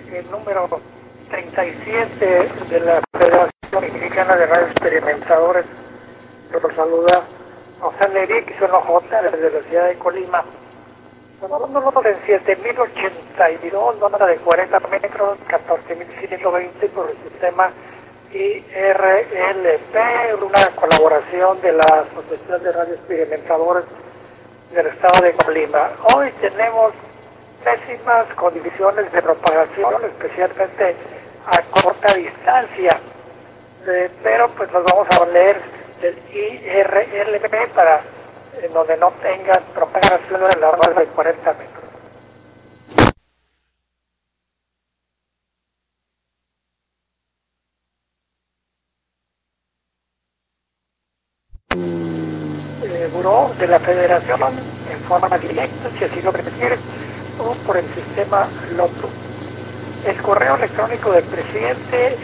el número 37 de la Federación Mexicana de Radio Experimentadores. Los saluda José Nerick, son los J desde la ciudad de Colima. Tomándonos en 7.082, onda de 40 metros, 14.120 por el sistema IRLP, una colaboración de la Asociación de Radio Experimentadores del estado de Colima. Hoy tenemos pésimas condiciones de propagación, especialmente a corta distancia, pero pues nos vamos a leer del IRLP para en donde no tengan propagación de la radio de 40 metros. Buró de la Federación en forma directa, si así lo prefiere, o por el sistema LOTU. El correo electrónico del presidente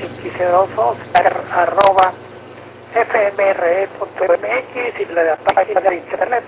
xcedosos@fmre.mx y la página de internet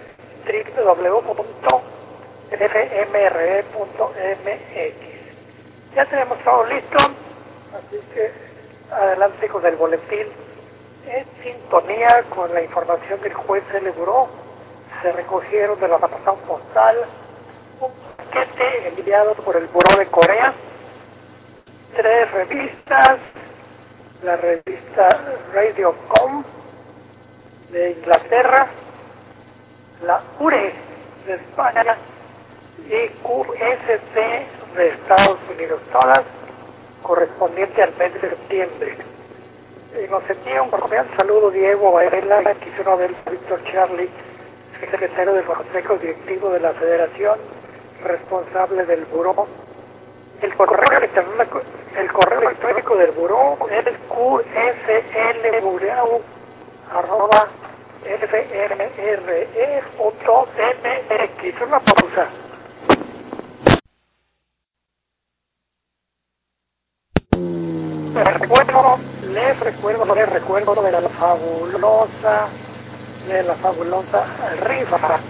www.fmre.mx. Ya tenemos todo listo, así que adelante con el boletín. En sintonía con la información del juez L. Buró, se recogieron de la razón postal un paquete enviado por el Buró de Corea, 3 revistas, la revista Radiocom de Inglaterra, la URE de España y QST de Estados Unidos, todas correspondientes al mes de septiembre. Nos envía un cordial saludo Diego Varela, quisiera ver Víctor Charlie, secretario del Consejo Directivo de la Federación, responsable del Buró. El correo electrónico del Buró es qslburao@fmre.mx. Una pausa. Les recuerdo de la fabulosa rifa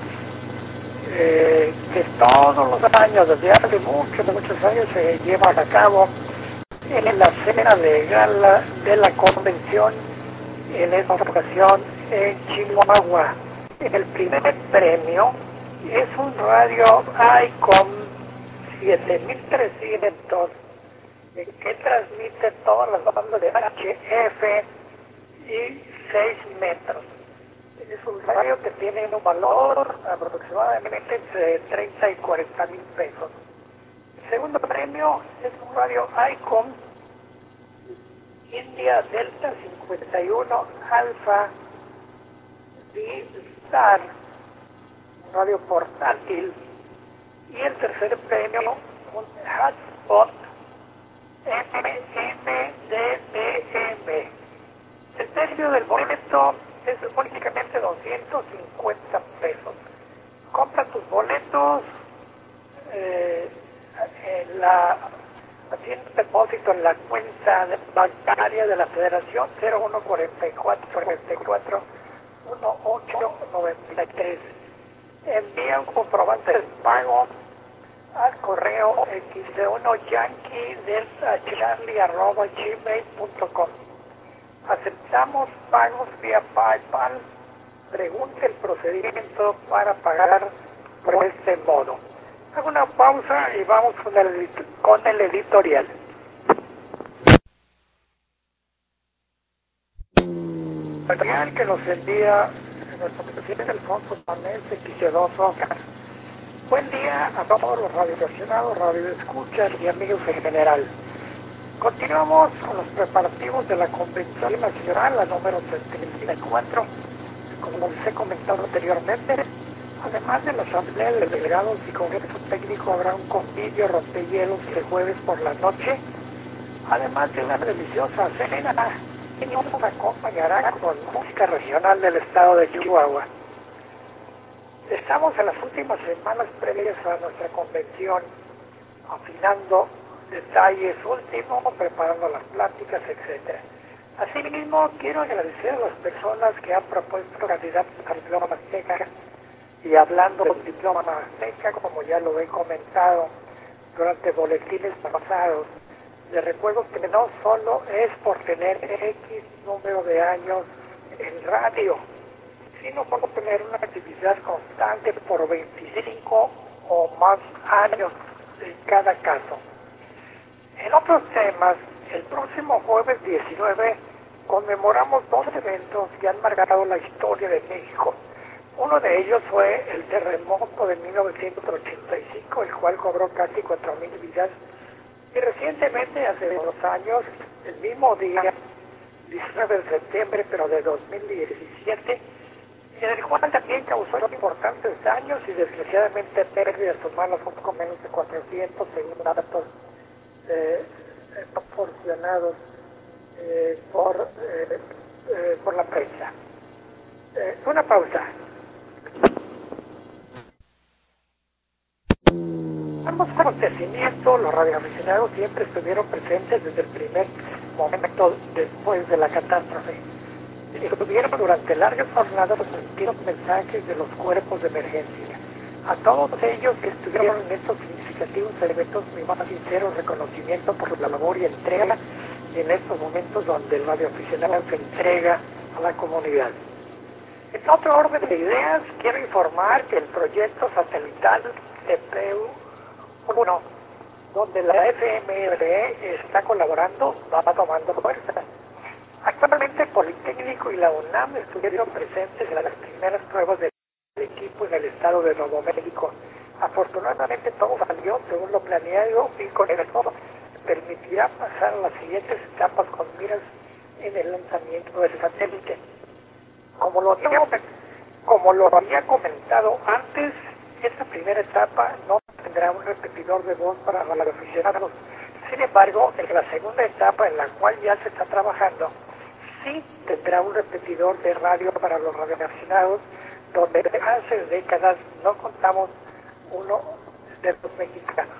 que todos los años, desde hace muchos años, se lleva a cabo en la cena de gala de la convención, en esta ocasión en Chihuahua. El primer premio es un radio ICOM 7300 que transmite todas las bandas de HF y 6 metros. Es un radio que tiene un valor aproximadamente entre 30 y 40 mil pesos. El segundo premio es un radio ICOM India Delta 51 Alpha D-Star, un radio portátil. Y el tercer premio, un hotspot MMDBM. El precio del boleto es únicamente 250 pesos. Compra tus boletos haciendo depósito en la cuenta bancaria de la Federación 0144 1893. Envía un comprobante de pago al correo x1yankee@gmail.com. Aceptamos pagos vía PayPal. Pregunte el procedimiento para pagar por este modo. Hago una pausa y vamos con el editorial. El editorial que nos envía nuestro presidente Alfonso Manés X2. Buen día a todos los radioaficionados, radioescuchas y amigos en general. Continuamos con los preparativos de la Convención Nacional, la número 74. Como les he comentado anteriormente, además de la Asamblea de Delegados y Congreso Técnico, habrá un convivio rompehielos el jueves por la noche, además de una deliciosa cena que nos acompañará con música regional del estado de Chihuahua. Estamos en las últimas semanas previas a nuestra convención, afinando detalles últimos, preparando las pláticas, etc. Asimismo, quiero agradecer a las personas que han propuesto candidatos al diploma azteca. Y hablando del diploma azteca, como ya lo he comentado durante boletines pasados. Les recuerdo que no solo es por tener X número de años en radio, sino por tener una actividad constante por 25 o más años en cada caso. En otros temas, el próximo jueves 19 conmemoramos dos eventos que han marcado la historia de México. Uno de ellos fue el terremoto de 1985, el cual cobró casi 4,000 vidas. Y recientemente, hace 2 años, el mismo día, 19 de septiembre, pero de 2017, en el cual también causó importantes daños y desgraciadamente pérdidas humanas, un poco menos de 400, según datos proporcionados por la prensa. Una pausa. Ambos acontecimientos, los radioaficionados siempre estuvieron presentes desde el primer momento después de la catástrofe. Estuvieron durante largas jornadas transmitiendo mensajes de los cuerpos de emergencia. A todos ellos que estuvieron en estos significativos eventos, mi más sincero reconocimiento por la labor y entrega en estos momentos donde el radioaficionado se entrega a la comunidad. En otro orden de ideas, quiero informar que el proyecto satelital TPU-1, donde la FMRE está colaborando, va tomando fuerza. Actualmente el Politécnico y la UNAM estuvieron presentes en las primeras pruebas del equipo en el estado de Nuevo México. Afortunadamente todo salió según lo planeado y con eso permitirá pasar a las siguientes etapas con miras en el lanzamiento del satélite. Como lo había comentado antes, esta primera etapa no tendrá un repetidor de voz para los aficionados. Sin embargo, en la segunda etapa, en la cual ya se está trabajando, sí tendrá un repetidor de radio para los radioaficionados, donde hace décadas no contamos uno de los mexicanos.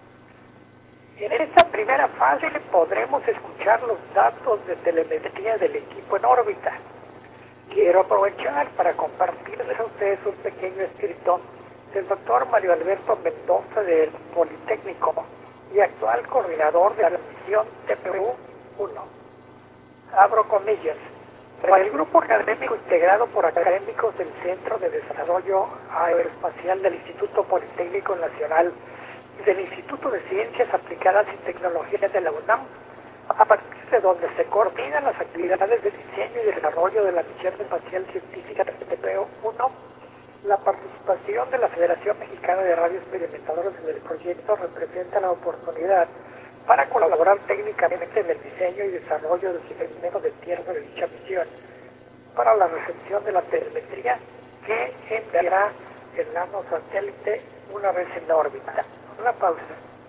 En esta primera fase podremos escuchar los datos de telemetría del equipo en órbita. Quiero aprovechar para compartirles a ustedes un pequeño escrito del doctor Mario Alberto Mendoza del Politécnico y actual coordinador de la misión TPU-1. Abro comillas. Para el grupo académico integrado por académicos del Centro de Desarrollo Aeroespacial del Instituto Politécnico Nacional y del Instituto de Ciencias Aplicadas y Tecnologías de la UNAM, a partir de donde se coordinan las actividades de diseño y desarrollo de la misión espacial científica de TPU-1, la participación de la Federación Mexicana de Radio Experimentadores en el proyecto representa la oportunidad para colaborar técnicamente en el diseño y desarrollo del sistema de tierra de dicha misión, para la recepción de la telemetría que enviará el nanosatélite una vez en órbita. Una pausa.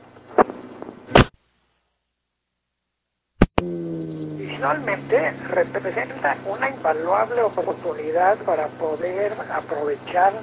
Adicionalmente, representa una invaluable oportunidad para poder aprovechar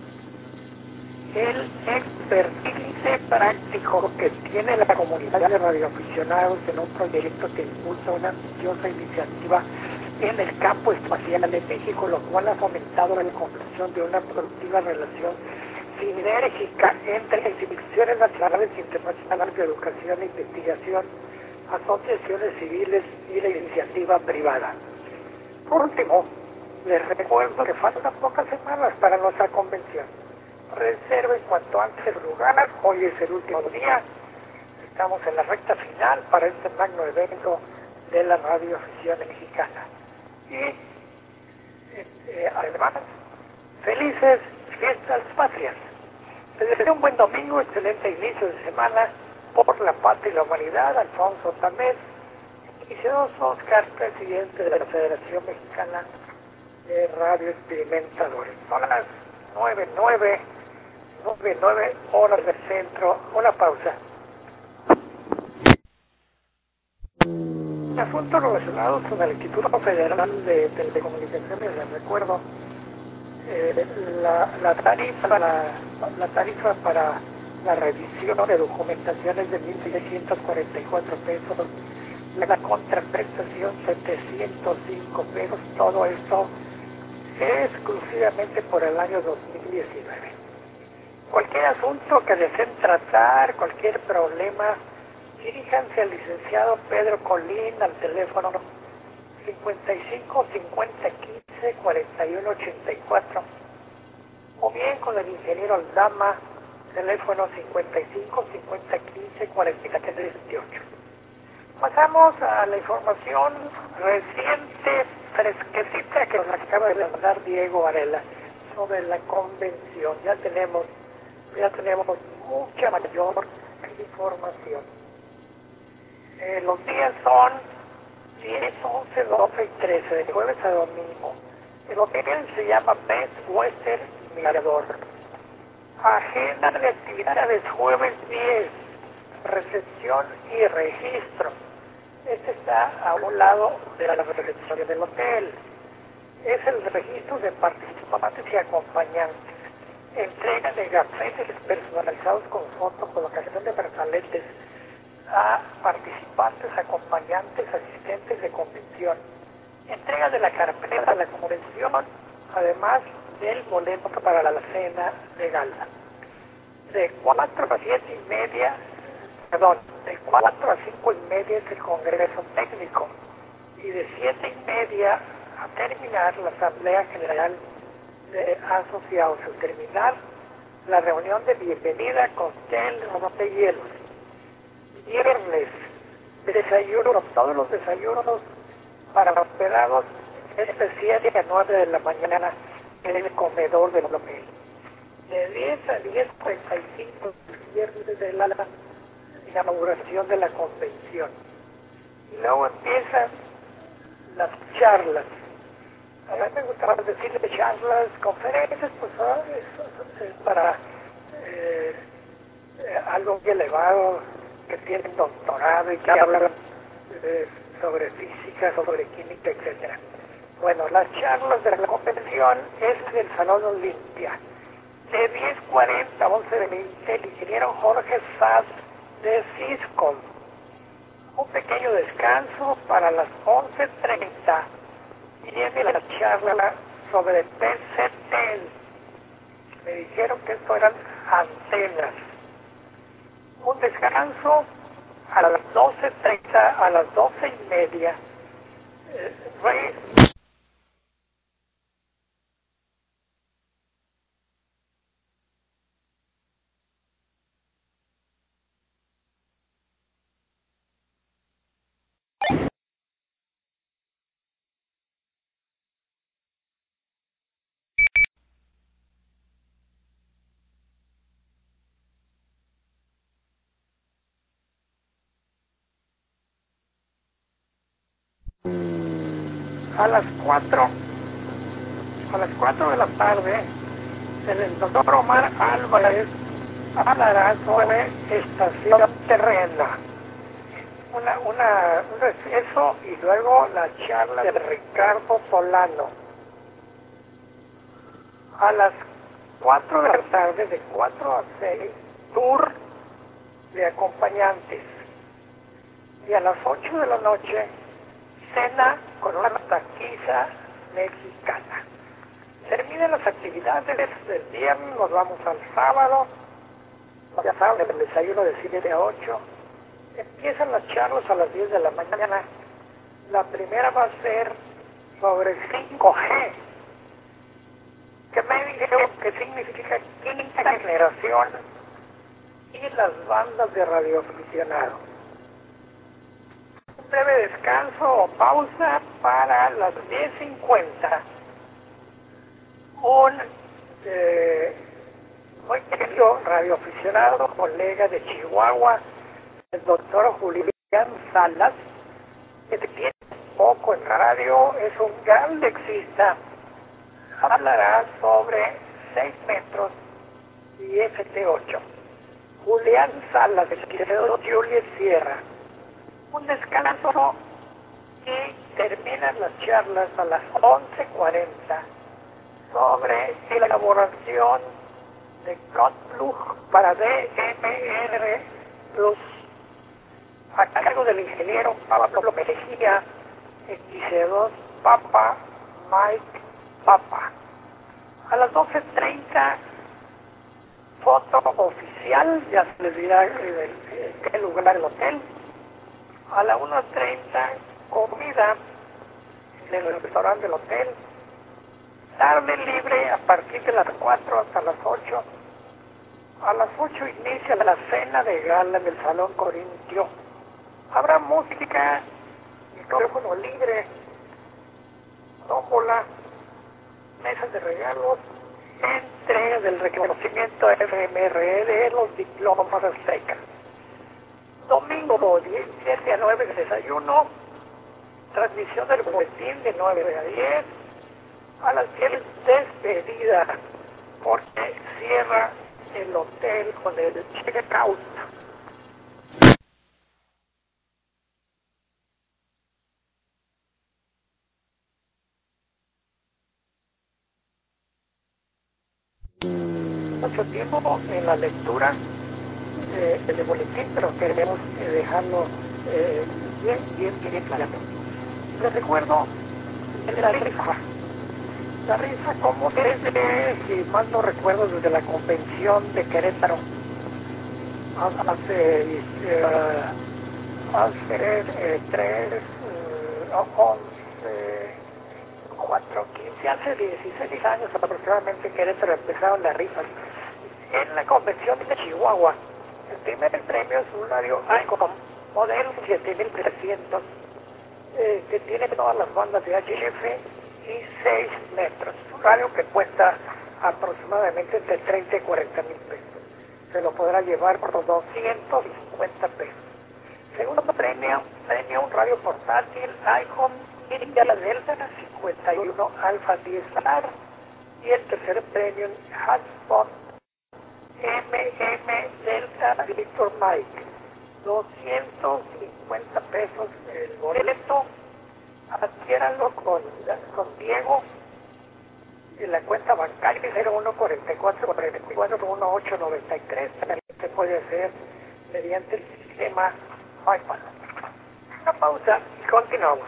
el expertise práctico que tiene la comunidad de radioaficionados en un proyecto que impulsa una ambiciosa iniciativa en el campo espacial de México, lo cual ha fomentado la construcción de una productiva relación sinérgica entre instituciones nacionales e internacionales de educación e investigación, asociaciones civiles y la iniciativa privada. Por último, les recuerdo que faltan pocas semanas para nuestra convención. Reserven cuanto antes el lugar, hoy es el último día, estamos en la recta final para este magno evento de la radioafición mexicana. Y además, felices fiestas patrias. Les deseo un buen domingo, excelente inicio de semana. Por la patria y la humanidad, Alfonso Tamés, y Jesús Oscar, presidente de la Federación Mexicana de Radio Experimentadores. Son las 9:09 horas del centro. Una pausa. Asuntos relacionados con el Instituto Federal de Telecomunicaciones, les recuerdo, la tarifa para la revisión de documentaciones de 1,644 pesos, la contraprestación 705 pesos, todo esto exclusivamente por el año 2019. Cualquier asunto que deseen tratar, cualquier problema, diríjanse al licenciado Pedro Colín al teléfono 55 50 15 41 84, o bien con el ingeniero Aldama, teléfono 55 50 15 43 28. Pasamos a la información reciente, fresquecita, que nos acaba de mandar Diego Varela sobre la convención. Ya tenemos mucha mayor información. Los días son 10, 11, 12 y 13, de jueves a domingo. El hotel se llama Best Western Mirador. Agenda de actividades jueves 10, recepción y registro. Este está a un lado de la recepción del hotel. Es el registro de participantes y acompañantes. Entrega de gacetes personalizados con fotos, colocación de brazaletes a participantes, acompañantes, asistentes de convención. Entrega de la carpeta de la convención, además del boleto para la cena de gala. De 4 a 5 y media es el congreso técnico, y de 7 y media a terminar la asamblea general de asociados, al terminar la reunión de bienvenida, cóctel, rompehielos. Viernes, desayuno, todos los desayunos para hospedados, de 7 a 9 de la mañana en el comedor del hotel. De 10 a 10:45, viernes de la inauguración de la convención. Y luego empiezan las charlas. A mí me gustaba decirle charlas, conferencias, pues es para algo muy elevado, que tienen doctorado y que hablan sobre física, sobre química, etc. Bueno, las charlas de la convención es en el Salón Olimpia. De 10:40 a 11:20, el ingeniero Jorge Sass de Cisco. Un pequeño descanso para las 11:30. Viene la charla sobre PCTEL. Me dijeron que esto eran antenas. Un descanso a las 12:30, a las 12:30. A las 4 de la tarde, el doctor Omar Álvarez hablará sobre estación terrena. Un receso y luego la charla de Ricardo Solano. A las 4 de la tarde, de 4 a 6, tour de acompañantes. Y a las 8 de la noche, cena con una taquiza mexicana. Terminan las actividades del viernes, nos vamos al sábado. Ya saben, el desayuno de 7 a 8. Empiezan las charlas a las 10 de la mañana. La primera va a ser sobre 5G. Que me dijeron que significa quinta generación y las bandas de radioaficionados. Un breve descanso o pausa para las 10:50. Un muy querido radioaficionado, colega de Chihuahua, el doctor Julián Salas, que tiene poco en radio, es un gran lexista, hablará sobre 6 metros y FT8. Julián Salas, el querido Julius Sierra. Un descanso y terminan las charlas a las 11:40 sobre elaboración de Codplug para DMR Plus, a cargo del ingeniero Pablo Mejía, XC2 Papa Mike Papa. A las 12:30 foto oficial, ya se les dirá en qué lugar el hotel. A la 1:30, comida en el restaurante del hotel. Tarde libre a partir de las 4 hasta las 8. A las 8 inicia la cena de gala en el Salón Corintio. Habrá música, micrófono libre, tómbola, mesas de regalos, entrega del reconocimiento FMRE de los diplomas aztecas. Domingo 17 a 9 de desayuno, transmisión del boletín de 9 a 10, a las 10 despedida, porque cierra el hotel con el check-out. Mucho tiempo en la lectura del boletín, pero queremos dejarlo bien claro. Les recuerdo la rifa. La rifa, como desde, si mal no recuerdo, desde la convención de Querétaro, hace 3, 11, 4, 15, hace 16 años aproximadamente en Querétaro empezaron las rifas. En la convención de Chihuahua, el primer premio es un radio ICOM modelo 7300, que tiene todas las bandas de HF y 6 metros. Un radio que cuesta aproximadamente entre 30 y 40 mil pesos. Se lo podrá llevar por 250 pesos. Segundo premio, un radio portátil ICOM India Delta 51 Alpha 10R. Y el tercer premio, Hotspot Delta Victor Mike, 250 pesos el boleto. Adquiéranlo con Diego en la cuenta bancaria 0144-441893. También se puede hacer mediante el sistema PayPal. Una pausa y continuamos.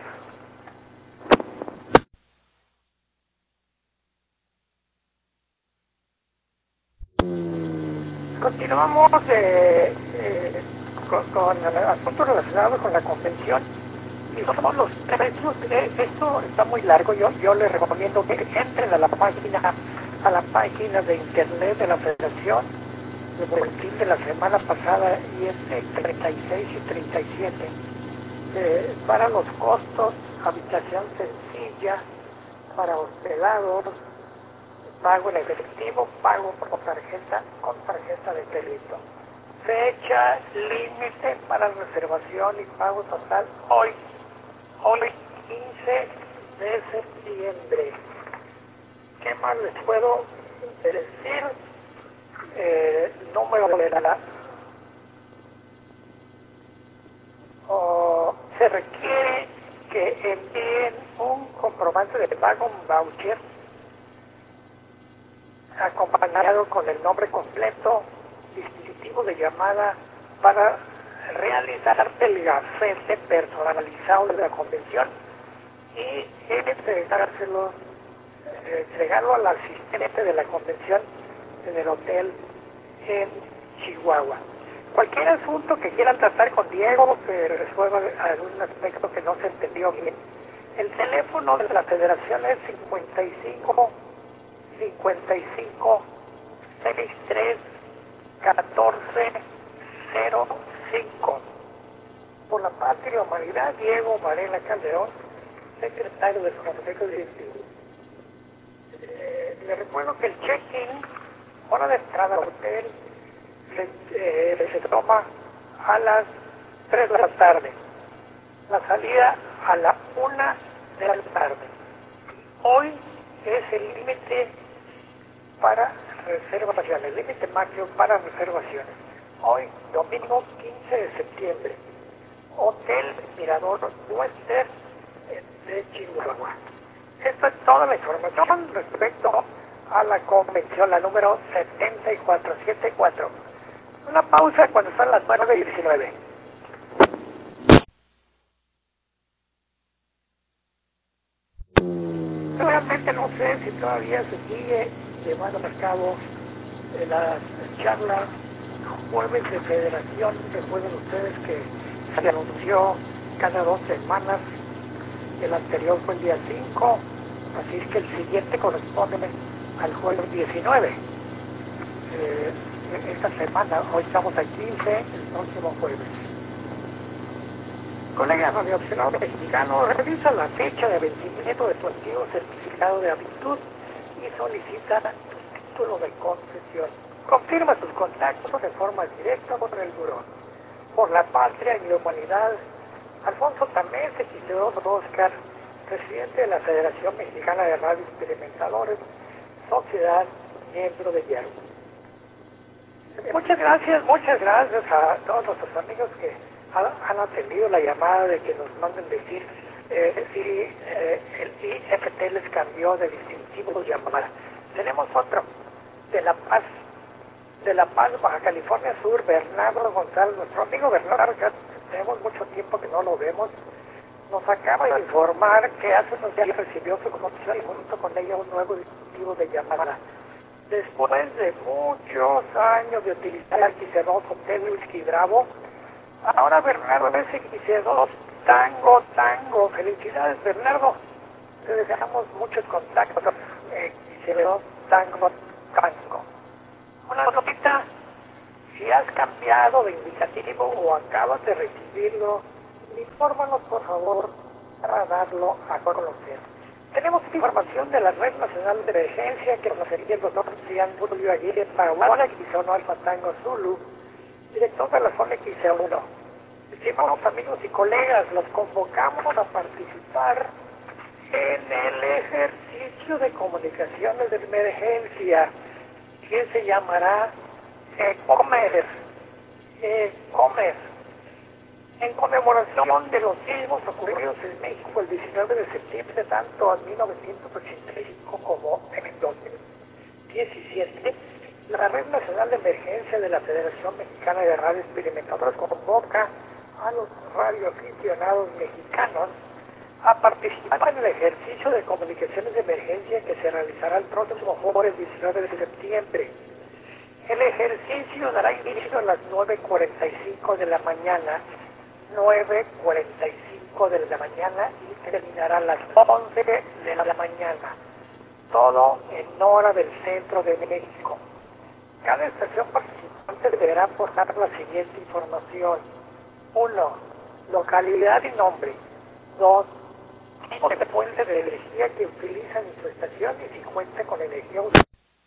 Continuamos con asuntos relacionados con la convención y somos los precios. Esto está muy largo. Yo les recomiendo que entren a la página de internet de la Federación. El boletín de la semana pasada y el 36 y 37 para los costos, habitación sencilla para hospedados, pago en efectivo, pago con tarjeta de crédito. Fecha límite para reservación y pago total hoy 15 de septiembre. ¿Qué más les puedo decir? Número de se requiere que envíen un comprobante de pago, un voucher, acompañado con el nombre completo, dispositivo de llamada para realizar el gafete personalizado de la convención y entregarlo al asistente de la convención en el hotel en Chihuahua. Cualquier asunto que quieran tratar con Diego, que resuelva algún aspecto que no se entendió bien. El teléfono de la federación es 55 63 14 05. Por la patria y la humanidad, Diego Varela Calderón, secretario de Consejo Directivo. Le recuerdo que el check-in, hora de entrada al hotel, se toma a las 3 de la tarde. La salida a la 1 de la tarde. Hoy es el límite para reservaciones, el límite máximo para reservaciones. Hoy, domingo 15 de septiembre, Hotel Mirador Western de Chihuahua. Esta es toda la información respecto a la convención, la número 7474. Una pausa cuando son las 9:19. Realmente no sé si todavía se sigue llevando a cabo las charlas jueves de federación. Recuerden ustedes que se anunció cada 2 semanas. El anterior fue el día 5, así es que el siguiente corresponde al jueves 19. Esta semana, hoy estamos a 15, el próximo jueves. Colegas radioaficionados mexicanos, revisa la fecha de vencimiento de tu antiguo certificado de aptitud y solicita tu título de concesión. Confirma tus contactos de forma directa con el buró. Por la patria y la humanidad, Alfonso Tamés, XC2 Oscar, presidente de la Federación Mexicana de Radio Experimentadores, sociedad miembro de hierro. Muchas gracias a todos nuestros amigos que han atendido la llamada de que nos manden decir si el IFT les cambió de distintivo llamada. Tenemos otro de La Paz, Baja California Sur, Bernardo González, nuestro amigo Bernardo, que tenemos mucho tiempo que no lo vemos, nos acaba de informar que hace unos días recibió su conotación y junto con ella un nuevo distintivo de llamada. Después de muchos años de utilizar el XC2 Hotel Whisky Bravo, ahora Bernardo es XC2 Tango. Felicidades, Bernardo. Te deseamos muchos contactos. XC2 Tango. Una notita, si has cambiado de indicativo o acabas de recibirlo, infórmanos por favor para darlo a conocer. Tenemos información de la Red Nacional de Emergencia que nos envía el doctor Cian Julio Aguirre para Zona XC1 Alfa Tango Zulu, director de la Zona XC1. Estimados amigos y colegas, los convocamos a participar en el ejercicio de comunicaciones de emergencia que se llamará ECOMER. En conmemoración de los sismos ocurridos en México el 19 de septiembre, tanto en 1985 como en 2017, la Red Nacional de Emergencia de la Federación Mexicana de Radio Experimentadores convoca a los radioaficionados mexicanos a participar en el ejercicio de comunicaciones de emergencia que se realizará el próximo jueves 19 de septiembre. El ejercicio dará inicio a las 9:45 de la mañana, 9:45 de la mañana y terminará a las 11 de la mañana, todo en hora del centro de México. Cada estación participante deberá aportar la siguiente información: 1. Localidad y nombre. 2. Tipo de fuente de energía que utilizan en su estación y si cuenta con energía usada.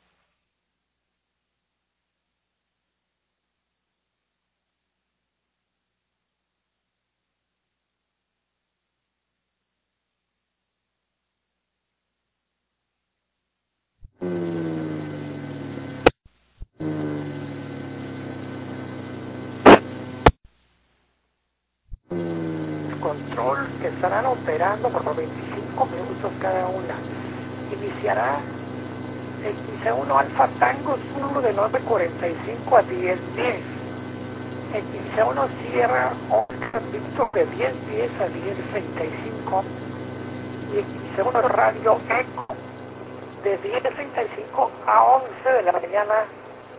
Control que estarán operando por 25 minutos cada una. Iniciará XC1 Alfa Tango Zulu de 9:45 a 10:10. XC1 Sierra Oscar Víctor de 10:10 a 10:35. Y XC1 Radio Eco de 10:35 a 11 de la mañana,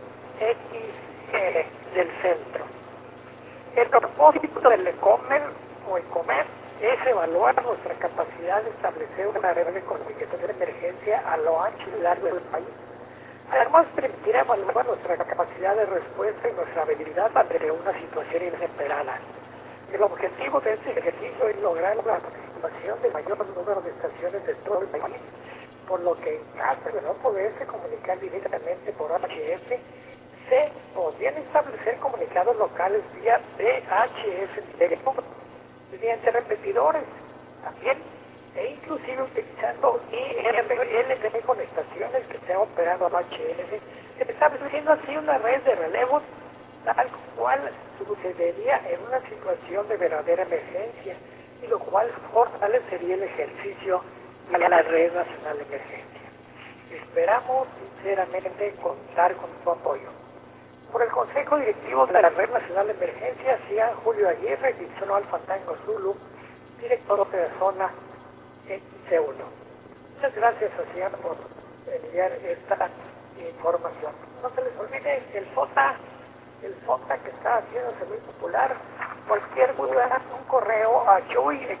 XE del centro. El propósito del ECOMER es evaluar nuestra capacidad de establecer una red de comunicación de emergencia a lo ancho y largo del país. Además, permitirá evaluar nuestra capacidad de respuesta y nuestra habilidad ante una situación inesperada. El objetivo de este ejercicio es lograr la participación de mayor número de estaciones de todo el país, por lo que en caso de no poderse comunicar directamente por HF, se podrían establecer comunicados locales vía VHF directo, mediante repetidores también, e inclusive utilizando IRLT con estaciones que se han operado a HF, estableciendo así una red de relevos tal cual sucedería en una situación de verdadera emergencia, y lo cual fortalecería el ejercicio de la Red Nacional de Emergencia. Esperamos sinceramente contar con su apoyo. Por el Consejo Directivo de la Red Nacional de Emergencia, Cian Julio Aguirre, XC1 Alfa Tango Zulu, director de la zona XC1. Muchas gracias a Cian por enviar esta información. No se les olvide el SOTA que está haciéndose muy popular. Cualquier duda, un correo a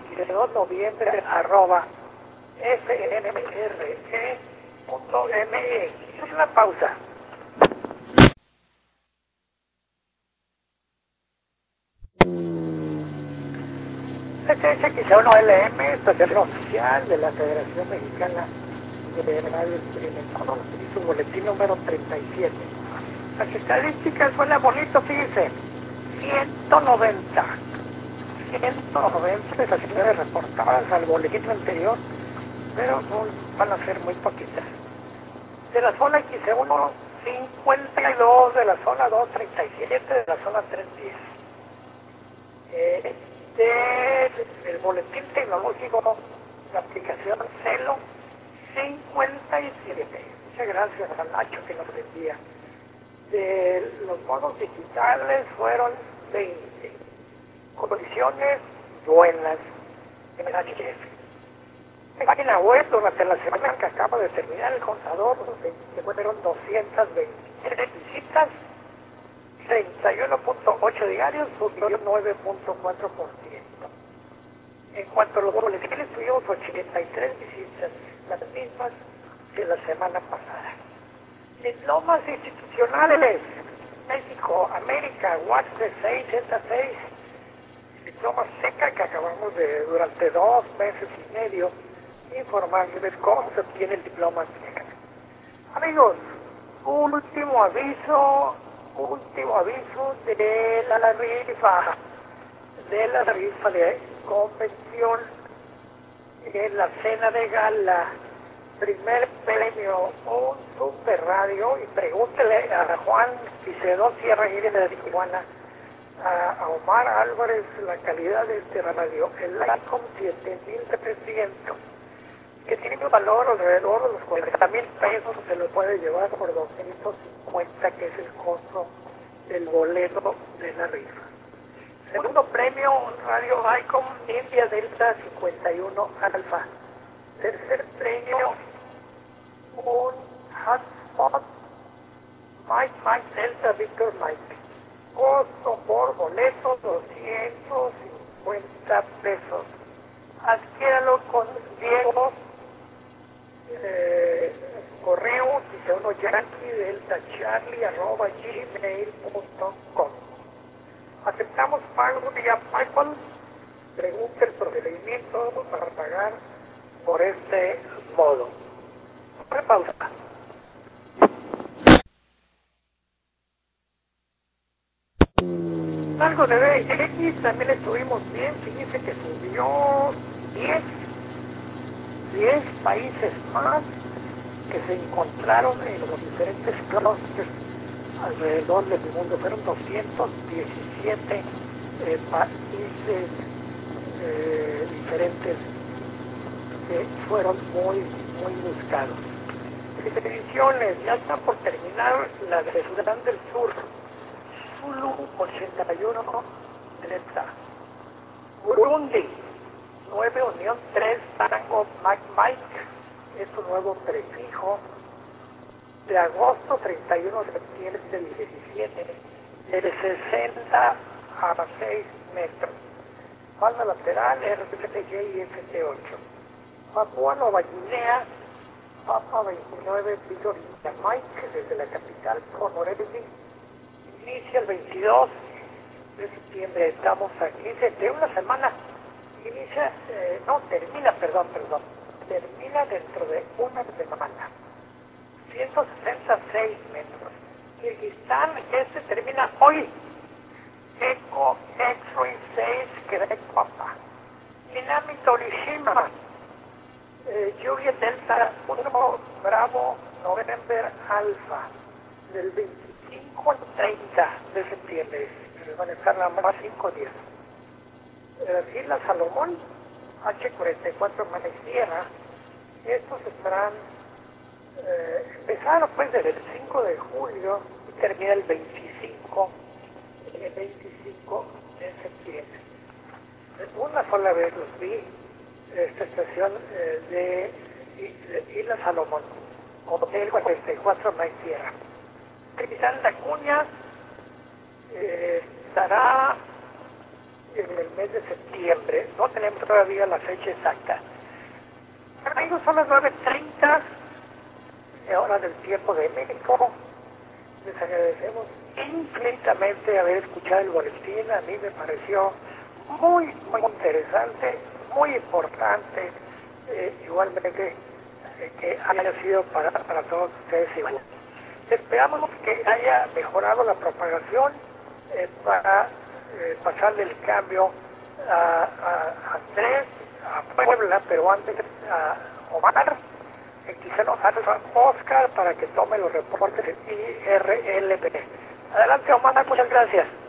chuy22noviembre@fnre.mx. Es una pausa. XS1LM, estación oficial de la Federación Mexicana de Radio Experimental, y su boletín número 37. Las estadísticas suenan bonito, fíjense, 190 estaciones reportadas al boletín anterior, pero van a ser muy poquitas. De la zona XC1, 52, de la zona 2, 37, de la zona 3, 10. El boletín tecnológico, la aplicación Celo, 57. Muchas gracias a Nacho que nos envía. De los modos digitales fueron 20. Condiciones buenas en el HF. En página web, durante la semana que acaba de terminar el contador, fueron 223 visitas, 31.8 diarios, subió 9.4%. En cuanto a los boletines, tuvimos 83 visitas, las mismas que la semana pasada. Diplomas institucionales, México, América, WhatsApp 6, Z6, diploma seca que acabamos de, durante 2 meses y medio, informarles cómo se obtiene el diploma seca. Amigos, último aviso de la rifa de convención en la cena de gala. Primer premio, un super radio, y pregúntele a Juan Picedo Sierra Iris de Tijuana, a Omar Álvarez, la calidad de este radio, el LACOM 7300, que tiene un valor alrededor de los 40,000 pesos, se lo puede llevar por 250, que es el costo del boleto de la rifa. Segundo premio, un radio ICOM India Delta 51 Alfa. Tercer premio, un hotspot Mike Delta Victor Mike. Costo por boleto 250 pesos. Adquiéralo con Diego, correo @gmail.com. Aceptamos pago vía PayPal. Pregunte el procedimiento para pagar por este modo. Una pausa. Algo de BX también estuvimos bien. Fíjense que subió 10 países más que se encontraron en los diferentes clusters alrededor del mundo. Fueron 217 países diferentes que fueron muy buscados. Ediciones, ya está por terminar la de Sudán del Sur, Zulu 81 Delta, Burundi 9 Unión 3 Tango Mike, es su nuevo prefijo, de agosto 31 de septiembre del 17, de 60 a 6 metros. Banda lateral RPTG y FT8. Papúa Nueva Guinea, Papa 29 Victoria Mike, desde la capital Honolulu. Inicia el 22 de septiembre, estamos aquí, de una semana, termina dentro de una semana. 166 metros. Kirguistán, este termina hoy. Eco X-Ray 6, Quebec Papa. Minami Torishima, Lluvia Delta 1, Bravo, November Alpha, del 25 al 30 de septiembre. Van a estar nada más 5 días. Las Islas Salomón, H44 Mar y Sierra, estos estarán, empezaron pues desde el 5 de julio y termina el 25 de septiembre. Una sola vez los vi, esta estación de Islas Salomón. Hotel 44, no hay tierra. Capitán La Acuña estará en el mes de septiembre, no tenemos todavía la fecha exacta. Amigos, son las 9:30, hora del tiempo de México. Les agradecemos infinitamente haber escuchado el boletín. A mí me pareció muy interesante, muy importante, igualmente que haya sido para todos ustedes igual. Esperamos que haya mejorado la propagación para pasarle el cambio a Andrés, a Puebla, pero antes a Omar, quizá nos haga a Oscar para que tome los reportes de IRLP. Adelante, Omar, muchas gracias.